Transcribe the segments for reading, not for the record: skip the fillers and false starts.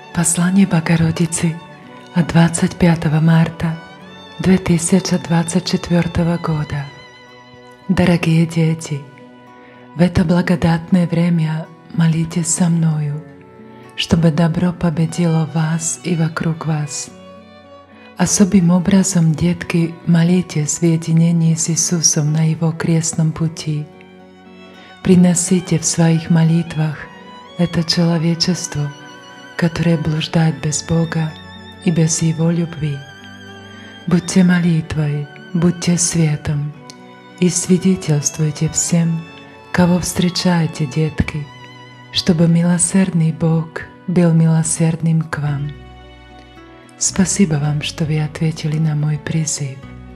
Послание Богородицы от 25 марта 2024 года. Дорогие дети, в это благодатное время молитесь со мною, чтобы добро победило вас и вокруг вас. Особым образом, детки, молитесь в единении с Иисусом на Его крестном пути. Приносите в своих молитвах это человечество, которое блуждает без Бога и без Его любви. Будьте молитвой, будьте светом и свидетельствуйте всем, кого встречаете, детки, чтобы милосердный Бог был милосердным к вам. Спасибо вам, что вы ответили на мой призыв.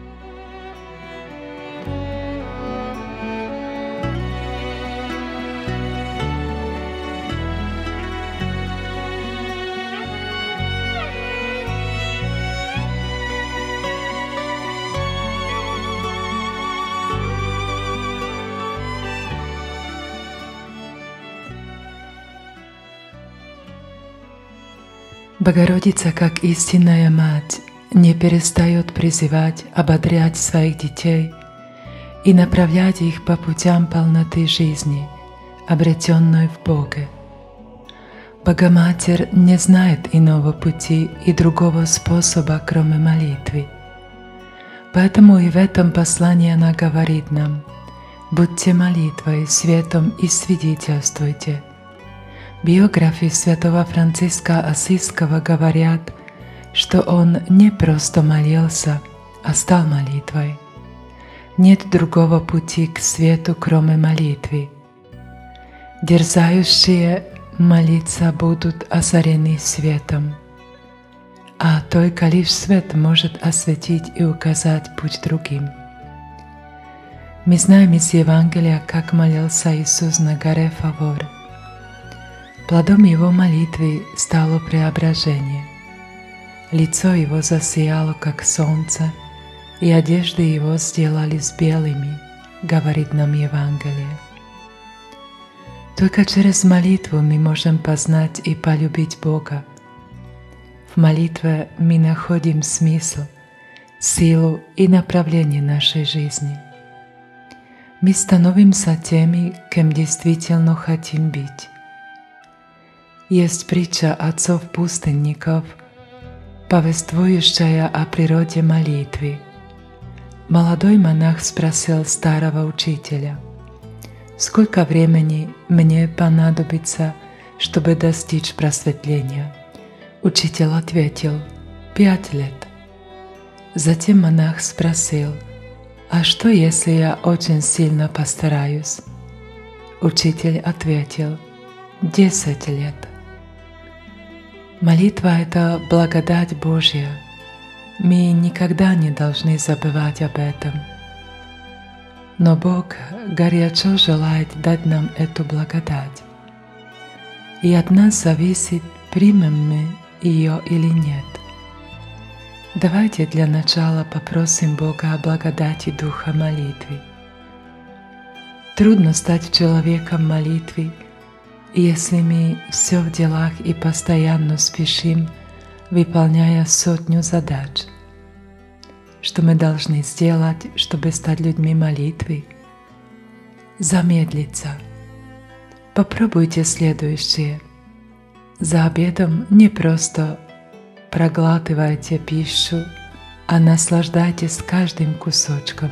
Богородица, как истинная Мать, не перестает призывать, ободрять своих детей и направлять их по путям полноты жизни, обретенной в Боге. Богоматерь не знает иного пути и другого способа, кроме молитвы. Поэтому и в этом послании она говорит нам: «Будьте молитвой, светом и свидетельствуйте». Биографы святого Франциска Ассизского говорят, что он не просто молился, а стал молитвой. Нет другого пути к свету, кроме молитвы. Дерзающие молиться будут озарены светом, а только лишь свет может осветить и указать путь другим. Мы знаем из Евангелия, как молился Иисус на горе Фавор. Плодом Его молитвы стало преображение. Лицо Его засияло, как солнце, и одежды Его сделались белыми, говорит нам Евангелие. Только через молитву мы можем познать и полюбить Бога. В молитве мы находим смысл, силу и направление нашей жизни. Мы становимся теми, кем действительно хотим быть. Есть притча отцов-пустынников, повествующая о природе молитвы. Молодой монах спросил старого учителя: «Сколько времени мне понадобится, чтобы достичь просветления?» Учитель ответил: 5 лет. Затем монах спросил: «А что, если я очень сильно постараюсь?» Учитель ответил: 10 лет. Молитва — это благодать Божья. Мы никогда не должны забывать об этом. Но Бог горячо желает дать нам эту благодать. И от нас зависит, примем мы ее или нет. Давайте для начала попросим Бога о благодати Духа молитвы. Трудно стать человеком молитвы, если мы все в делах и постоянно спешим, выполняя сотню задач. Что мы должны сделать, чтобы стать людьми молитвы? Замедлиться. Попробуйте следующее. За обедом не просто проглатывайте пищу, а наслаждайтесь каждым кусочком.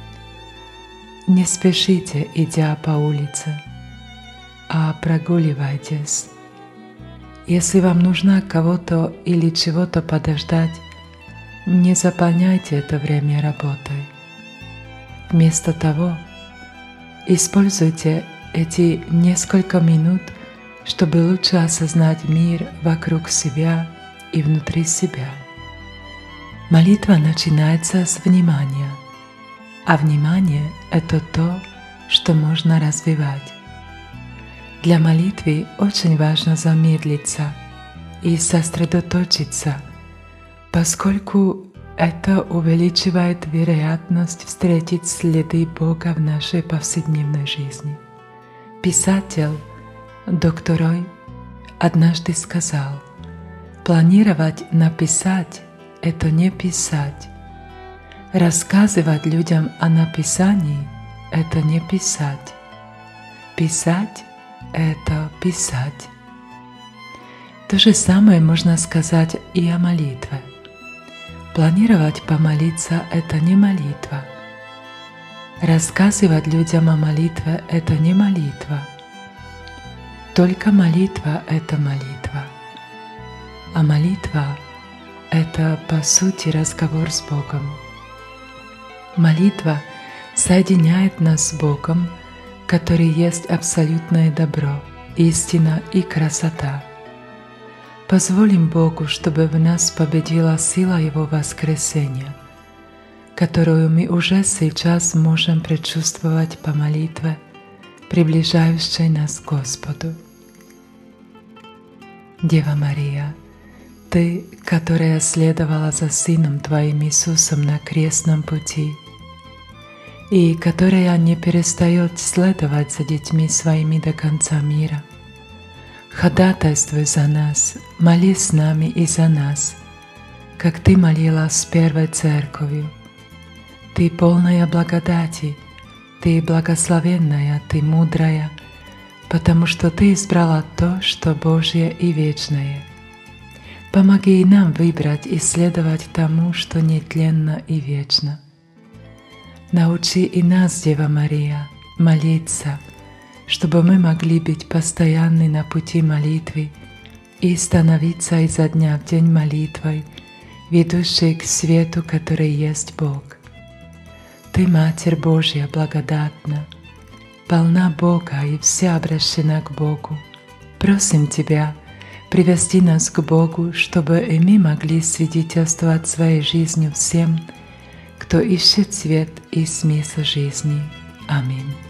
Не спешите, идя по улице, а прогуливайтесь. Если вам нужно кого-то или чего-то подождать, не заполняйте это время работой. Вместо того, используйте эти несколько минут, чтобы лучше осознать мир вокруг себя и внутри себя. Молитва начинается с внимания, а внимание — это то, что можно развивать. Для молитвы очень важно замедлиться и сосредоточиться, поскольку это увеличивает вероятность встретить следы Бога в нашей повседневной жизни. Писатель доктор Рой однажды сказал: Планировать написать – это не писать. Рассказывать людям о написании – это не писать. Писать – это писать. То же самое можно сказать и о молитве. Планировать помолиться – это не молитва. Рассказывать людям о молитве – это не молитва. Только молитва – это молитва. А молитва – это, по сути, разговор с Богом. Молитва соединяет нас с Богом, который есть абсолютное добро, истина и красота. Позволим Богу, чтобы в нас победила сила Его воскресения, которую мы уже сейчас можем предчувствовать по молитве, приближающей нас к Господу. Дева Мария, Ты, которая следовала за Сыном Твоим Иисусом на крестном пути, и которая не перестает следовать за детьми Своими до конца мира, ходатайствуй за нас, моли с нами и за нас, как Ты молила с первой Церковью. Ты полная благодати, Ты благословенная, Ты мудрая, потому что Ты избрала то, что Божье и вечное. Помоги и нам выбрать и следовать тому, что нетленно и вечно. Научи и нас, Дева Мария, молиться, чтобы мы могли быть постоянны на пути молитвы и становиться изо дня в день молитвой, ведущей к свету, который есть Бог. Ты, Матерь Божья, благодатна, полна Бога и вся обращена к Богу. Просим Тебя привести нас к Богу, чтобы и мы могли свидетельствовать своей жизнью всем, кто ищет свет и смысл жизни. Аминь.